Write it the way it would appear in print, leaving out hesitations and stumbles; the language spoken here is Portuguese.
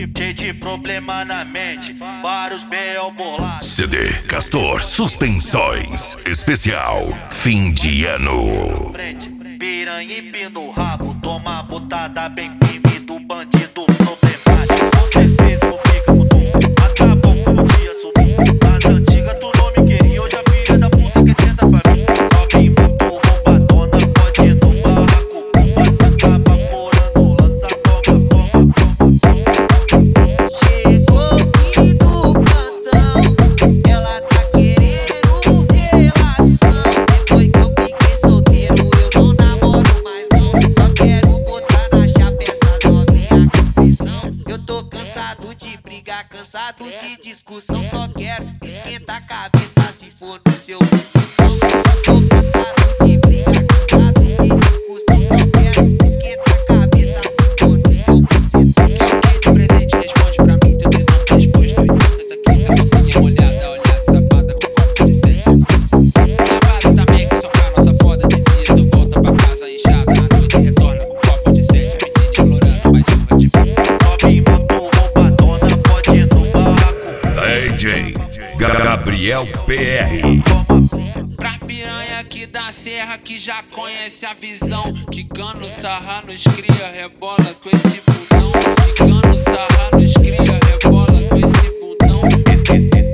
cheio de problema na mente, vários B.O. bolados. CD Castor Suspensões Especial Fim de Ano. Piranha empina no rabo, toma botada bem firme do bandido problemático. Com certeza vou ficar mudou, acabou com o dia sumiu. Nas antigas tu não me queria, hoje a filha da puta que senta pra mim. Só vem muito roubadona, pode ir no barraco, passa acaba morando, lança toma. Chegou o fim do plantão, ela tá querendo relação. Depois que eu fiquei solteiro, eu não namoro mais não. Só quero botar na chapa essa novinha com pressão. Eu tô cansado de brigar, cansado de discussão. Só quero esquentar a cabeça se for no seu bucetão. Eu tô cansado de brigar, cansado de discussão. Só quero esquentar a cabeça se for no seu bucetão. De presente responde pra mim, teu levanta depois do 80 daqui, essa calcinha molhada, olhada, safada com copo de 7. Levada também que só pra nossa foda de dia, tu volta pra casa inchada, à noite retorna com copo de 7, menina implorando mais uma de mim. Só vem muito roubadona, pode ir no barraco. DJ Gabriel PR. Pra piranha aqui da serra que já conhece a visão, quicando sarra nos cria, rebola com esse bundão. Quicando sarra nos cria, rebola com esse bundão.